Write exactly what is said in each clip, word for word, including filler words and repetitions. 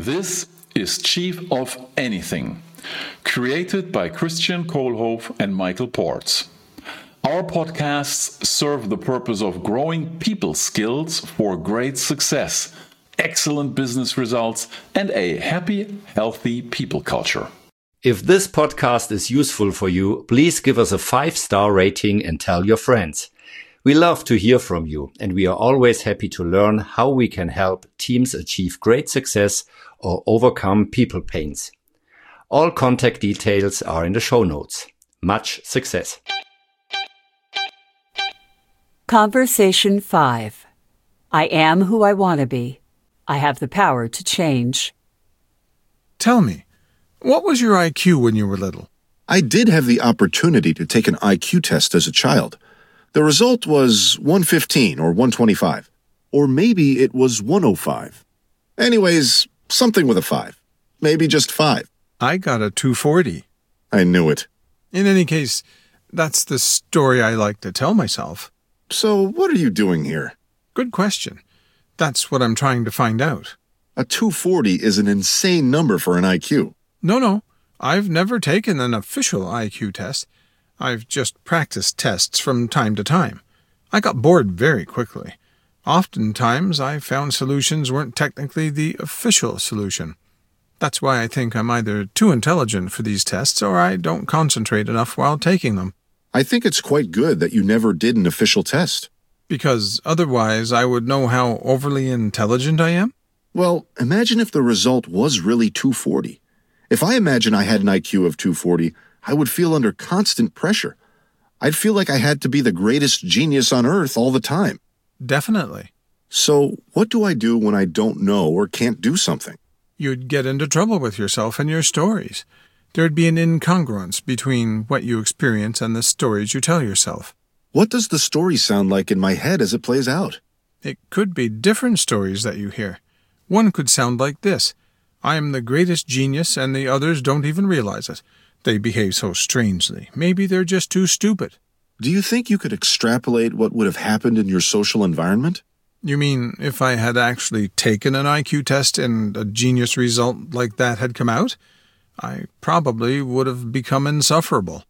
This is Chief of Anything, created by Christian Kohlhoff and Michael Ports. Our podcasts serve the purpose of growing people skills for great success, excellent business results, and a happy, healthy people culture. If this podcast is useful for you, please give us a five-star rating and tell your friends. We love to hear from you, and we are always happy to learn how we can help teams achieve great success or overcome people pains. All contact details are in the show notes. Much success. Conversation five. I am who I want to be. I have the power to change. Tell me, what was your I Q when you were little? I did have the opportunity to take an I Q test as a child. The result was one fifteen or one twenty-five. Or maybe it was one oh five. Anyways, something with a five. Maybe just five. I got a two forty. I knew it. In any case, that's the story I like to tell myself. So what are you doing here? Good question. That's what I'm trying to find out. A two forty is an insane number for an I Q. No, no. I've never taken an official I Q test. I've just practiced tests from time to time. I got bored very quickly. Oftentimes, I found solutions weren't technically the official solution. That's why I think I'm either too intelligent for these tests or I don't concentrate enough while taking them. I think it's quite good that you never did an official test. Because otherwise I would know how overly intelligent I am? Well, imagine if the result was really two forty. If I imagine I had an I Q of two forty, I would feel under constant pressure. I'd feel like I had to be the greatest genius on earth all the time. Definitely. So, what do I do when I don't know or can't do something? You'd get into trouble with yourself and your stories. There'd be an incongruence between what you experience and the stories you tell yourself. What does the story sound like in my head as it plays out? It could be different stories that you hear. One could sound like this. I am the greatest genius and the others don't even realize it. They behave so strangely. Maybe they're just too stupid. Do you think you could extrapolate what would have happened in your social environment? You mean if I had actually taken an I Q test and a genius result like that had come out? I probably would have become insufferable.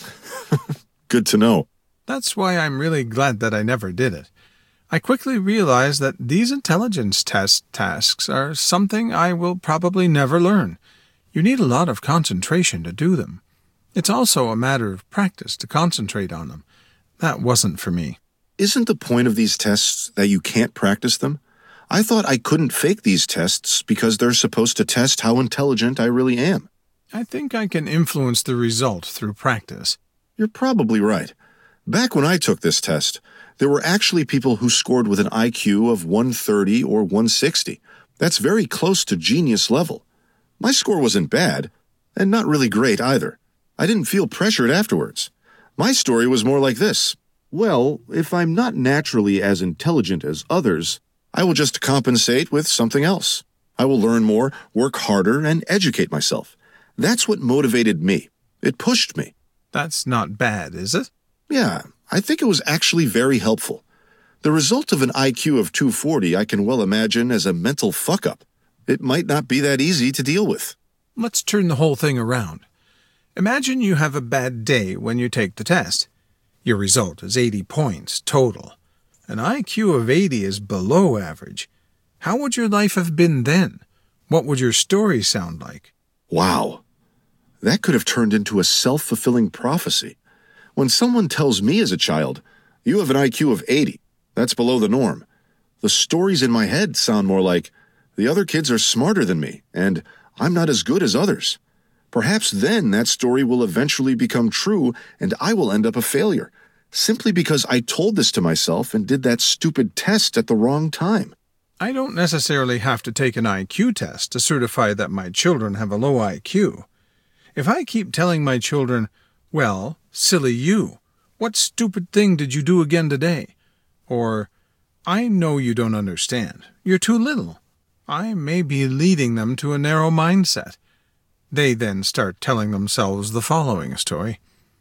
Good to know. That's why I'm really glad that I never did it. I quickly realized that these intelligence test tasks are something I will probably never learn. You need a lot of concentration to do them. It's also a matter of practice to concentrate on them. That wasn't for me. Isn't the point of these tests that you can't practice them? I thought I couldn't fake these tests because they're supposed to test how intelligent I really am. I think I can influence the result through practice. You're probably right. Back when I took this test, there were actually people who scored with an I Q of one thirty or one sixty. That's very close to genius level. My score wasn't bad, and not really great either. I didn't feel pressured afterwards. My story was more like this. Well, if I'm not naturally as intelligent as others, I will just compensate with something else. I will learn more, work harder, and educate myself. That's what motivated me. It pushed me. That's not bad, is it? Yeah, I think it was actually very helpful. The result of an I Q of two forty I can well imagine as a mental fuck-up. It might not be that easy to deal with. Let's turn the whole thing around. Imagine you have a bad day when you take the test. Your result is eighty points total. An I Q of eighty is below average. How would your life have been then? What would your story sound like? Wow. That could have turned into a self-fulfilling prophecy. When someone tells me as a child, you have an I Q of eighty, that's below the norm, the stories in my head sound more like, the other kids are smarter than me, and I'm not as good as others. Perhaps then that story will eventually become true, and I will end up a failure, simply because I told this to myself and did that stupid test at the wrong time. I don't necessarily have to take an I Q test to certify that my children have a low I Q. If I keep telling my children, well, silly you, what stupid thing did you do again today? Or, I know you don't understand, you're too little. I may be leading them to a narrow mindset. They then start telling themselves the following story.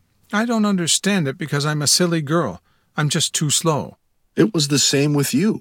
I don't understand it because I'm a silly girl. I'm just too slow. It was the same with you.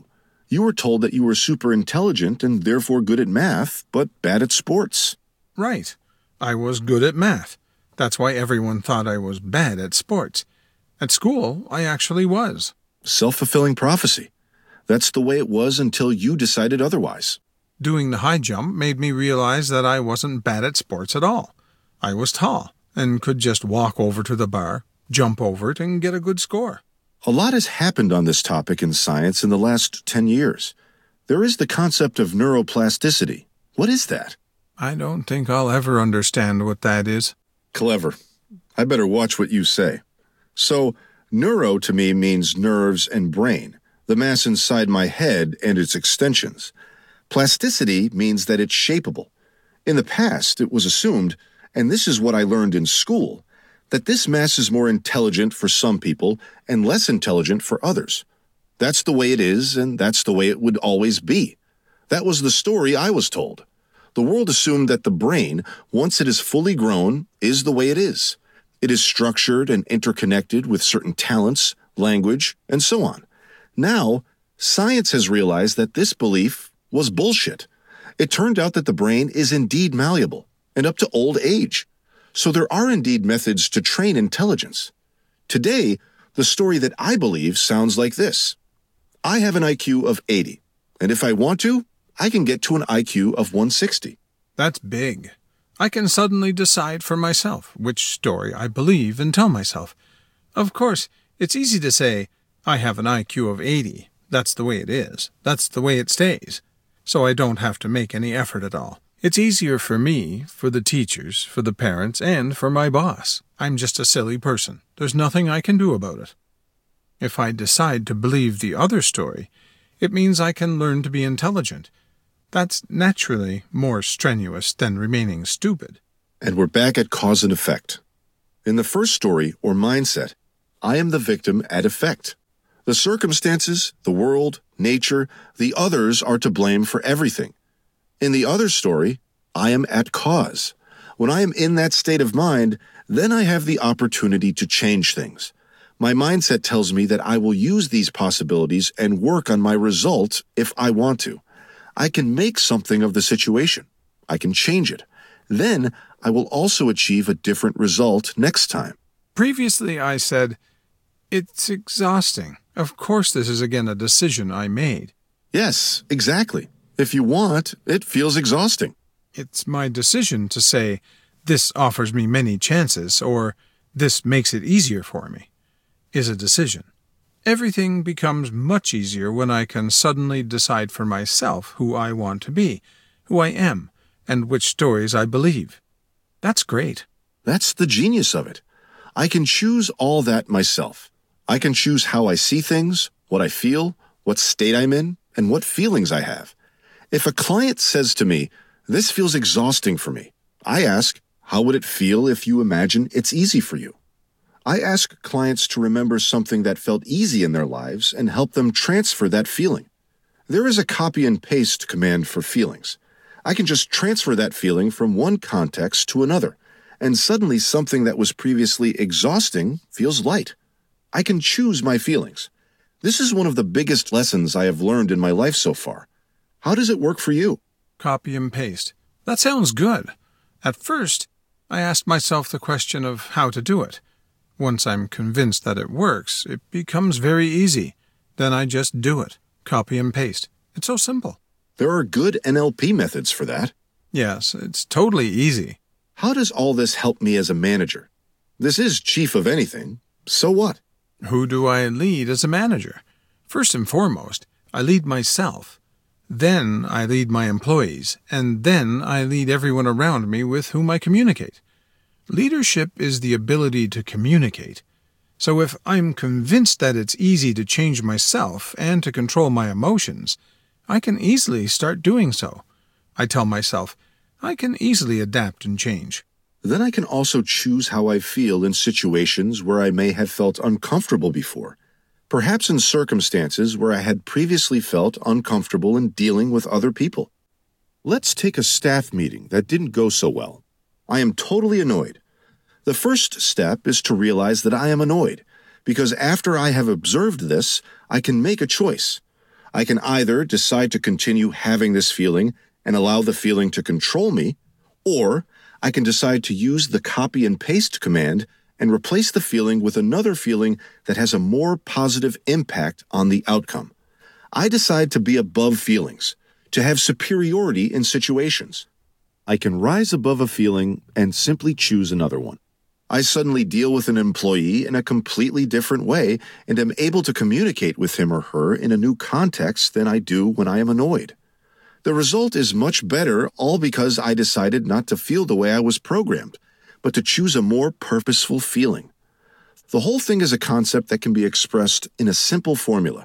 You were told that you were super intelligent and therefore good at math, but bad at sports. Right. I was good at math. That's why everyone thought I was bad at sports. At school, I actually was. Self-fulfilling prophecy. That's the way it was until you decided otherwise. Doing the high jump made me realize that I wasn't bad at sports at all. I was tall and could just walk over to the bar, jump over it, and get a good score. A lot has happened on this topic in science in the last ten years. There is the concept of neuroplasticity. What is that? I don't think I'll ever understand what that is. Clever. I better watch what you say. So, neuro to me means nerves and brain, the mass inside my head and its extensions. Plasticity means that it's shapeable. In the past, it was assumed, and this is what I learned in school, that this mass is more intelligent for some people and less intelligent for others. That's the way it is, and that's the way it would always be. That was the story I was told. The world assumed that the brain, once it is fully grown, is the way it is. It is structured and interconnected with certain talents, language, and so on. Now, science has realized that this belief was bullshit. It turned out that the brain is indeed malleable, and up to old age. So there are indeed methods to train intelligence. Today, the story that I believe sounds like this. I have an I Q of eighty, and if I want to, I can get to an I Q of one sixty. That's big. I can suddenly decide for myself which story I believe and tell myself. Of course, it's easy to say, I have an I Q of eighty. That's the way it is. That's the way it stays. So I don't have to make any effort at all. It's easier for me, for the teachers, for the parents, and for my boss. I'm just a silly person. There's nothing I can do about it. If I decide to believe the other story, it means I can learn to be intelligent. That's naturally more strenuous than remaining stupid. And we're back at cause and effect. In the first story, or mindset, I am the victim at effect. The circumstances, the world, nature, the others are to blame for everything. In the other story, I am at cause. When I am in that state of mind, then I have the opportunity to change things. My mindset tells me that I will use these possibilities and work on my result if I want to. I can make something of the situation. I can change it. Then I will also achieve a different result next time. Previously I said, it's exhausting. Of course this is again a decision I made. Yes, exactly. If you want, it feels exhausting. It's my decision to say, this offers me many chances, or this makes it easier for me, is a decision. Everything becomes much easier when I can suddenly decide for myself who I want to be, who I am, and which stories I believe. That's great. That's the genius of it. I can choose all that myself. I can choose how I see things, what I feel, what state I'm in, and what feelings I have. If a client says to me, this feels exhausting for me, I ask, how would it feel if you imagine it's easy for you? I ask clients to remember something that felt easy in their lives and help them transfer that feeling. There is a copy and paste command for feelings. I can just transfer that feeling from one context to another, and suddenly something that was previously exhausting feels light. I can choose my feelings. This is one of the biggest lessons I have learned in my life so far. How does it work for you? Copy and paste. That sounds good. At first, I asked myself the question of how to do it. Once I'm convinced that it works, it becomes very easy. Then I just do it. Copy and paste. It's so simple. There are good N L P methods for that. Yes, it's totally easy. How does all this help me as a manager? This is chief of anything. So what? Who do I lead as a manager? First and foremost, I lead myself. Then I lead my employees, and then I lead everyone around me with whom I communicate. Leadership is the ability to communicate. So if I'm convinced that it's easy to change myself and to control my emotions, I can easily start doing so. I tell myself, I can easily adapt and change. Then I can also choose how I feel in situations where I may have felt uncomfortable before. Perhaps in circumstances where I had previously felt uncomfortable in dealing with other people. Let's take a staff meeting that didn't go so well. I am totally annoyed. The first step is to realize that I am annoyed, because after I have observed this, I can make a choice. I can either decide to continue having this feeling and allow the feeling to control me, or I can decide to use the copy and paste command and replace the feeling with another feeling that has a more positive impact on the outcome. I decide to be above feelings, to have superiority in situations. I can rise above a feeling and simply choose another one. I suddenly deal with an employee in a completely different way and am able to communicate with him or her in a new context than I do when I am annoyed. The result is much better, all because I decided not to feel the way I was programmed, but to choose a more purposeful feeling. The whole thing is a concept that can be expressed in a simple formula.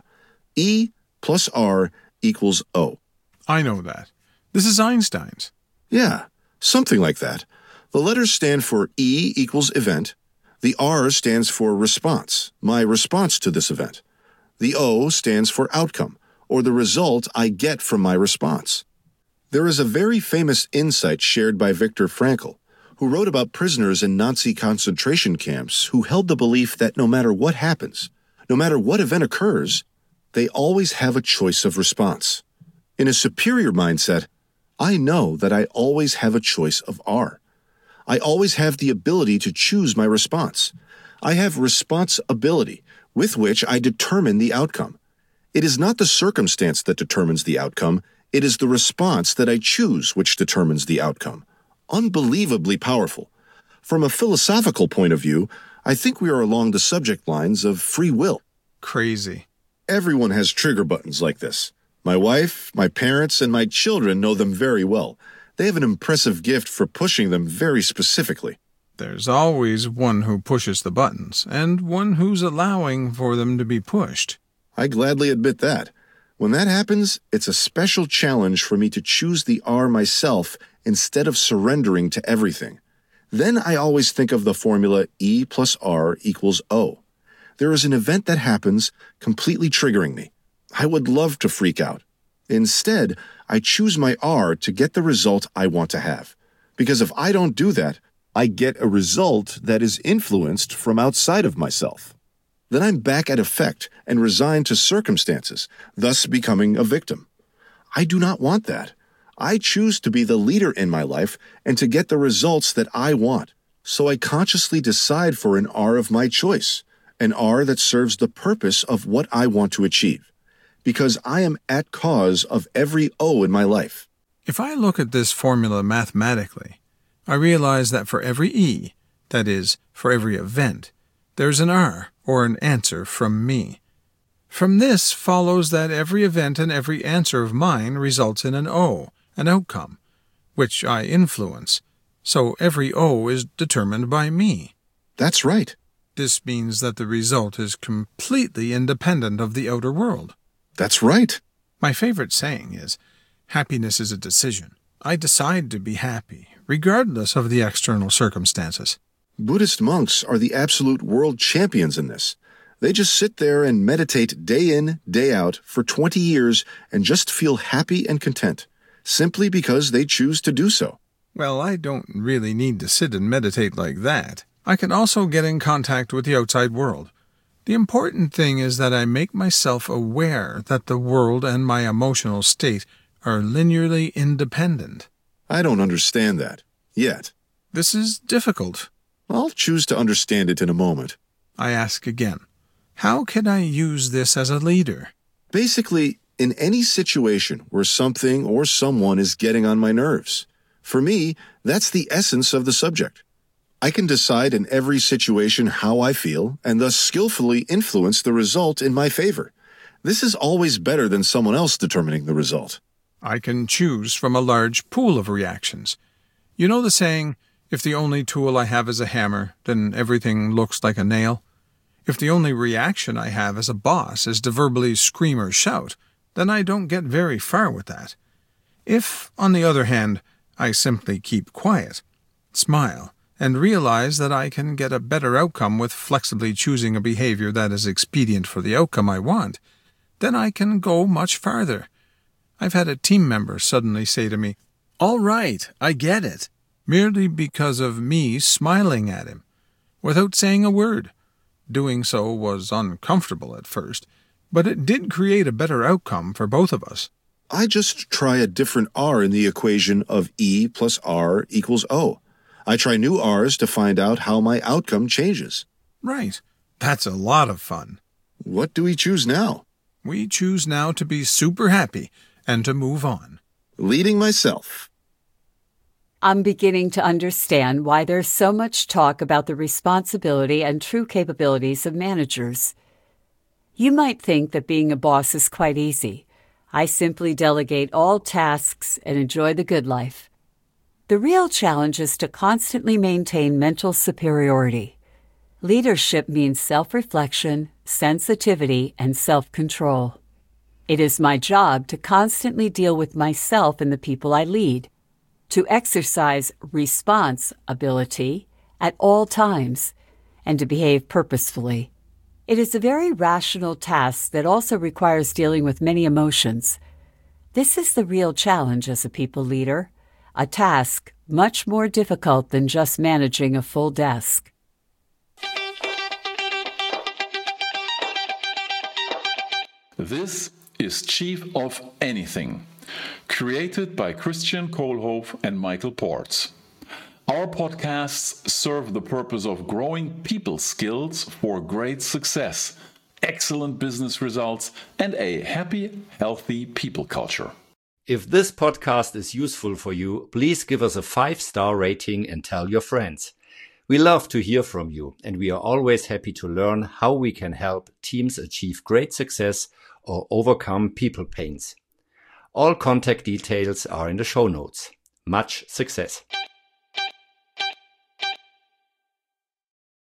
E plus R equals O. I know that. This is Einstein's. Yeah, something like that. The letters stand for E equals event. The R stands for response, my response to this event. The O stands for outcome, or the result I get from my response. There is a very famous insight shared by Viktor Frankl, who wrote about prisoners in Nazi concentration camps who held the belief that no matter what happens, no matter what event occurs, they always have a choice of response. In a superior mindset, I know that I always have a choice of R. I always have the ability to choose my response. I have responsibility with which I determine the outcome. It is not the circumstance that determines the outcome. It is the response that I choose which determines the outcome. Unbelievably powerful. From a philosophical point of view, I think we are along the subject lines of free will. Crazy. Everyone has trigger buttons like this. My wife, my parents, and my children know them very well. They have an impressive gift for pushing them very specifically. There's always one who pushes the buttons, and one who's allowing for them to be pushed. I gladly admit that. When that happens, it's a special challenge for me to choose the R myself instead of surrendering to everything. Then I always think of the formula E plus R equals O. There is an event that happens, completely triggering me. I would love to freak out. Instead, I choose my R to get the result I want to have. Because if I don't do that, I get a result that is influenced from outside of myself. Then I'm back at effect and resigned to circumstances, thus becoming a victim. I do not want that. I choose to be the leader in my life and to get the results that I want. So I consciously decide for an R of my choice, an R that serves the purpose of what I want to achieve. Because I am at cause of every O in my life. If I look at this formula mathematically, I realize that for every E, that is, for every event, there's an R, or an answer from me. From this follows that every event and every answer of mine results in an O, an outcome, which I influence, so every O is determined by me. That's right. This means that the result is completely independent of the outer world. That's right. My favorite saying is, happiness is a decision. I decide to be happy, regardless of the external circumstances. Buddhist monks are the absolute world champions in this. They just sit there and meditate day in, day out for twenty years and just feel happy and content, simply because they choose to do so. Well, I don't really need to sit and meditate like that. I can also get in contact with the outside world. The important thing is that I make myself aware that the world and my emotional state are linearly independent. I don't understand that, yet. This is difficult. I'll choose to understand it in a moment. I ask again, how can I use this as a leader? Basically, in any situation where something or someone is getting on my nerves. For me, that's the essence of the subject. I can decide in every situation how I feel and thus skillfully influence the result in my favor. This is always better than someone else determining the result. I can choose from a large pool of reactions. You know the saying, if the only tool I have is a hammer, then everything looks like a nail? If the only reaction I have as a boss is to verbally scream or shout, then I don't get very far with that. If, on the other hand, I simply keep quiet, smile, and realize that I can get a better outcome with flexibly choosing a behavior that is expedient for the outcome I want, then I can go much farther. I've had a team member suddenly say to me, "All right, I get it," merely because of me smiling at him, without saying a word. Doing so was uncomfortable at first, but it did create a better outcome for both of us. I just try a different R in the equation of E plus R equals O. I try new R's to find out how my outcome changes. Right. That's a lot of fun. What do we choose now? We choose now to be super happy and to move on. Leading myself. I'm beginning to understand why there's so much talk about the responsibility and true capabilities of managers. You might think that being a boss is quite easy. I simply delegate all tasks and enjoy the good life. The real challenge is to constantly maintain mental superiority. Leadership means self-reflection, sensitivity, and self-control. It is my job to constantly deal with myself and the people I lead, to exercise response ability at all times, and to behave purposefully. It is a very rational task that also requires dealing with many emotions. This is the real challenge as a people leader, a task much more difficult than just managing a full desk. This is Chief of Anything, created by Christian Kohlhoff and Michael Ports. Our podcasts serve the purpose of growing people skills for great success, excellent business results, and a happy, healthy people culture. If this podcast is useful for you, please give us a five-star rating and tell your friends. We love to hear from you, and we are always happy to learn how we can help teams achieve great success or overcome people pains. All contact details are in the show notes. Much success!